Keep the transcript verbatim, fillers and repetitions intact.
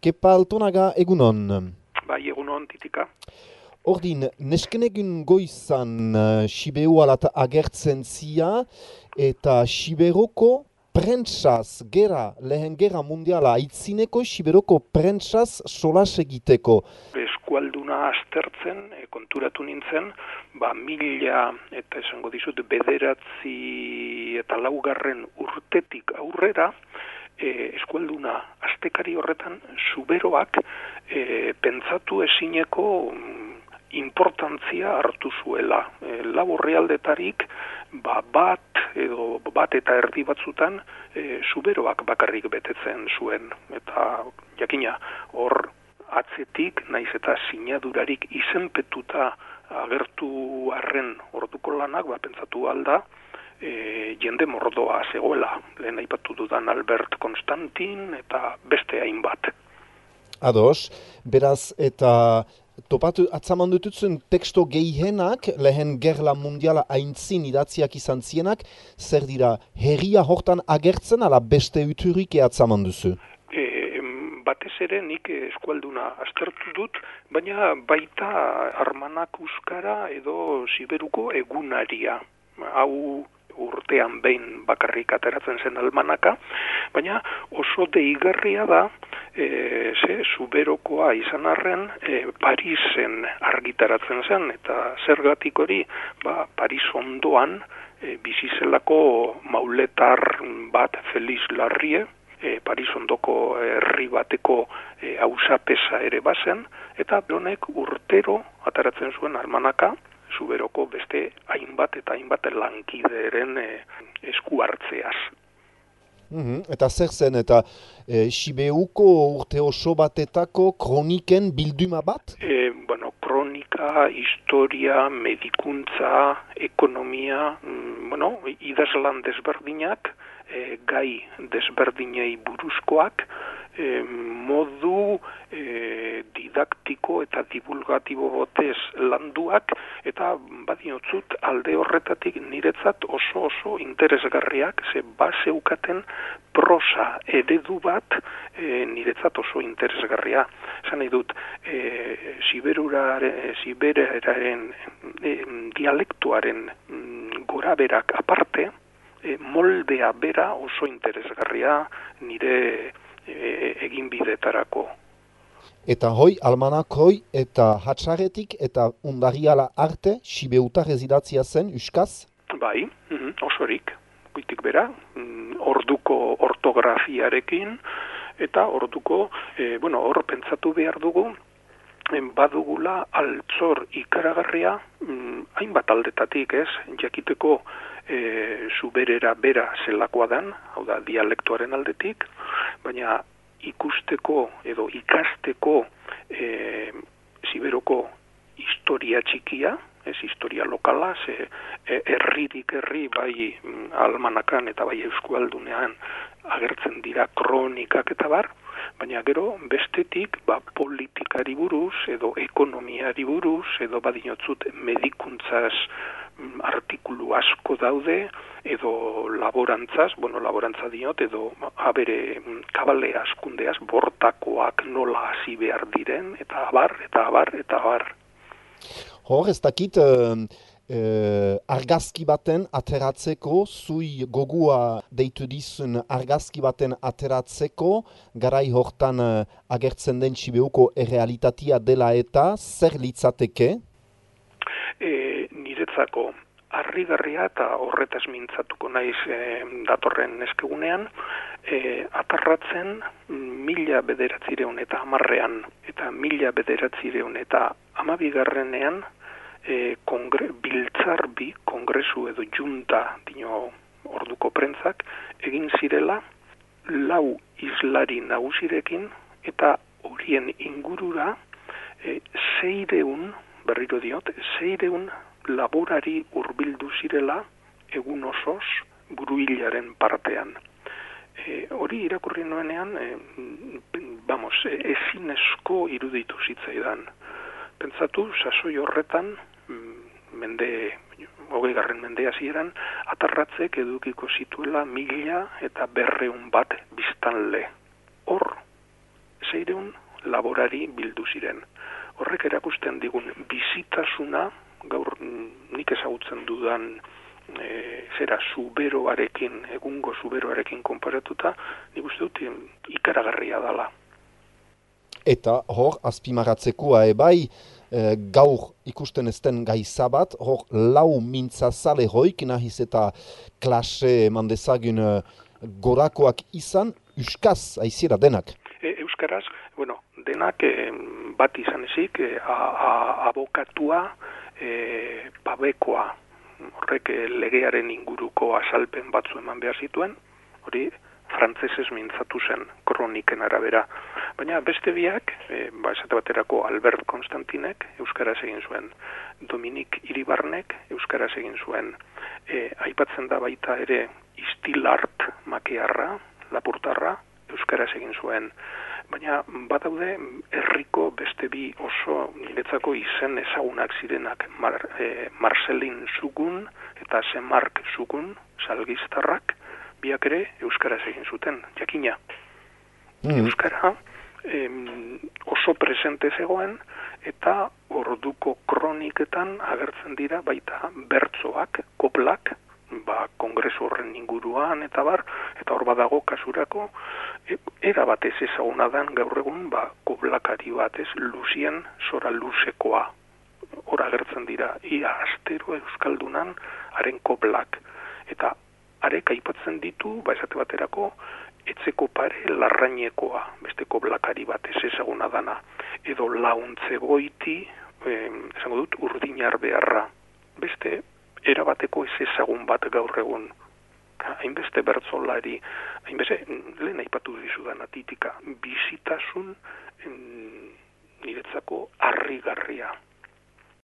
Kepa Altonaga egunon. Bai, egunon, titika. Ordin, neskenegun goizan uh, Sibeu alat agertzen zia eta Siberoko prentsaz, gera, lehen gera mundiala aitzineko Siberoko prentsaz solas egiteko. Eskualduna aztertzen, e, konturatu nintzen, ba, mila eta esango dizut bederatzi eta laugarren urtetik aurrera, e, eskualduna aztekari horretan zuberoak e, pentsatu ezineko importantzia hartu zuela. E, lau orrialdetarik ba, bat edo bat eta erdi batzutan e, zuberoak bakarrik betetzen zuen. Eta jakina hor atzetik, naiz eta sinadurarik izenpetuta agertu arren orduko lanak, ba, pentsatu alda, e, jende mordoa zegoela. Lehen aipatu dudan Albert Konstantin eta beste hainbat. Ados, beraz eta topatu atzaman dututzen teksto gehienak, lehen gerla mundiala aintzin idatziak izan zienak, zer dira, herria hortan agertzen ala beste uturik atzaman duzu? E, batez ere nik eskualduna aztertu dut, baina baita Armanak Euskara edo Siberuko egunaria. Hau urtean behin bakarrik ateratzen zen almanaka, baina oso deigarria da, e, ze, Zuberokoa izan arren, e, Parisen argitaratzen zen, eta zergatik hori, ba, Paris ondoan, e, bizizelako mauletar bat Feliz Larrie, e, Paris ondoko herri bateko e, hausapesa ere bazen, eta honek urtero ateratzen zuen almanaka, Zuberoko beste hainbat eta hainbat lankideren e, esku hartzeaz. Mm-hmm. Eta zer zen, eta e, Sibeuko urte oso batetako kroniken bilduma bat? E, bueno, kronika, historia, medikuntza, ekonomia, mm, bueno, idazlan desberdinak, e, gai desberdinei buruzkoak, e, modu e, didaktiko eta divulgatibo botez landuak, eta badinotzut alde horretatik niretzat oso oso interesgarriak, ze baseukaten prosa eredu bat e, niretzat oso interesgarria. Esan nahi dut, e, Siberuraren, Siberaren e, dialektuaren mm, gora berak aparte, e, moldea bera oso interesgarria nire e, egin bidetarako. Eta hoi, almanak hoi, eta hatxaretik eta undariala arte, Sibeutar ezidatzia zen, Euskaz? Bai, mm, osorik, goitik bera, mm, orduko ortografiarekin, eta orduko, e, bueno, hor pentsatu behar dugu, badugula altzor ikaragarria, mm, hainbat aldetatik, ez, jakiteko e, zuberera bera zelakoa den, hau da, dialektuaren aldetik, baina ikusteko edo ikasteko e, Siberoko historia txikia, ez historia lokala, ze e, herririk herri bai mm, almanakan eta bai euskualdunean agertzen dira kronikak eta bar, baina gero bestetik ba, politikari buruz edo ekonomiari buruz edo badinotzut medikuntzaz mm, artikulu asko daude edo laborantzaz, bueno, laborantza diot, edo abere kabale askundeaz, bortakoak nola hasi behar diren, eta abar, eta abar, eta abar. Hor, ez dakit, uh, uh, argazki baten ateratzeko, zui gogua deitu dizun argazki baten ateratzeko, garai hortan uh, agertzen den Sibeuko errealitatea dela eta zer litzateke? E, niretzako, harrigarria eta horretaz mintzatuko naiz e, datorren eskegunean, e, atarratzen mila bederatzireun eta hamarrean eta mila bederatzireun eta hamabigarrenean e, kongre, biltzarbi, kongresu edo junta dino orduko prentzak, egin zirela lau islari nagusirekin eta horien ingurura e, seireun, berriro diot, seireun laborari hurbildu zirela egun osoz buruilaren partean. E, hori irakurri nuenean, e, vamos, e, ezinezko iruditu zitzaidan. Pentsatu, sasoi horretan, mende, hogeigarren mende hasieran, atarratzek edukiko zituela mila eta berreun bat biztanle. Hor, amaseireun laborari bildu ziren. Horrek erakusten digun bizitasuna, gaur nik ezagutzen dudan e, zera zuberoarekin, egungo zuberoarekin konparatuta, nik uste dut ikaragarria dala. Eta hor, azpimarratzekoa ebai, e, gaur ikusten ezten gaiza bat, hor lau mintzazale hoik, nahiz eta klase mandezagun e, gorakoak izan, euskaz aiziera denak. E, euskaraz, bueno, denak e, bat izan ezik, e, a, a, abokatua, e, pabekoa, horrek e, legearen inguruko azalpen batzu eman behar zituen, hori frantzesez mintzatu zen kroniken arabera. Baina beste biak, e, ba, esate baterako Albert Konstantinek euskaraz egin zuen, Dominik Iribarnek euskaraz egin zuen, e, aipatzen da baita ere Istilart Makearra, Lapurtarra, euskaraz egin zuen. Baina badaude herriko beste bi oso niretzako izen ezagunak zirenak, Mar, e, Marcelin Zugun eta Semark Zugun, salgistarrak, biak ere euskaraz egin zuten, jakina. Mm. Euskara em, oso presente zegoen eta orduko kroniketan agertzen dira baita bertsoak, koplak, ba, kongresu horren inguruan eta bar, eta hor badago kasurako, e, era batez ezaguna dan gaur egun, ba, koplakari batez, Lucien Zora Luzekoa. Hor agertzen dira, ia astero euskaldunan haren koplak. Eta arek aipatzen ditu, ba, esate baterako, etzeko pare larrainekoa, beste koplakari batez ezaguna dana, edo launtze goiti, eh, esango dut, urdinar beharra. Beste erabateko ez ezagun bat gaur egun. Hainbeste bertzolari, hainbeste, lehen aipatu dizudan atitika, bizitasun niretzako harrigarria.